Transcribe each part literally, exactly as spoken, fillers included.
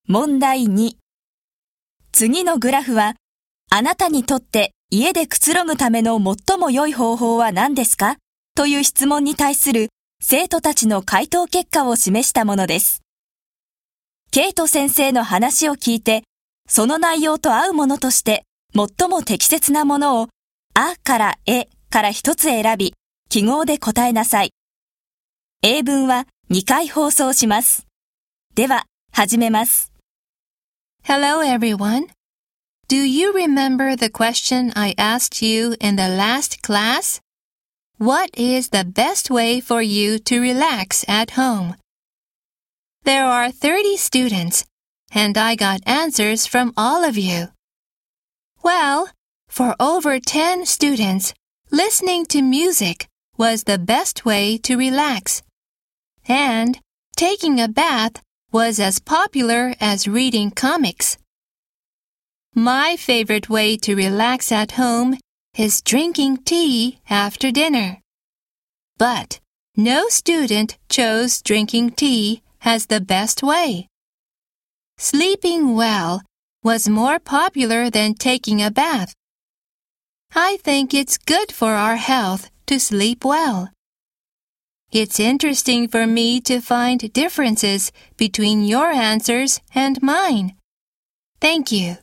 問題に。次のグラフは、あなたにとって家でくつろぐための最も良い方法は何ですかという質問に対する生徒たちの回答結果を示したものです。ケイト先生の話を聞いて、その内容と合うものとして最も適切なものを、あからえから一つ選び、記号で答えなさい。英文はにかい放送します。では、始めます。 Hello everyone. Do you remember the question I asked you in the last class? What is the best way for you to relax at home? There are thirty students, and I got answers from all of you. Well, for over ten students, listening to music was the best way to relax. And taking a bath was as popular as reading comics. My favorite way to relax at home is drinking tea after dinner. But no student chose drinking tea as the best way. Sleeping well was more popular than taking a bath. I think it's good for our health to sleep well. It's interesting for me to find differences between your answers and mine. Thank you.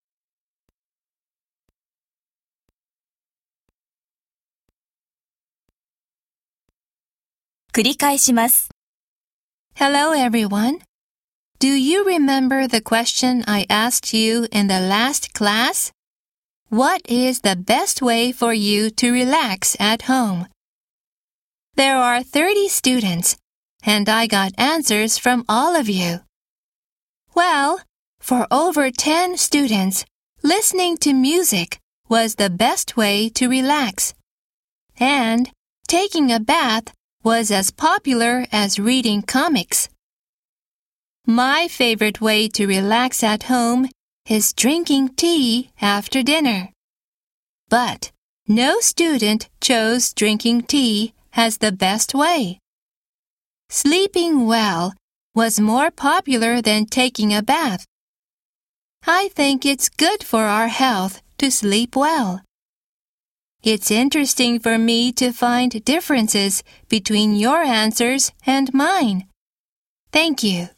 繰り返します。 Hello everyone. Do you remember the question I asked you in the last class? What is the best way for you to relax at home? There are thirty students, and I got answers from all of you. Well, for over ten students, listening to music was the best way to relax. And taking a bath was as popular as reading comics. My favorite way to relax at home is drinking tea after dinner. But no student chose drinking tea as the best way. Sleeping well was more popular than taking a bath. I think it's good for our health to sleep well. It's interesting for me to find differences between your answers and mine. Thank you.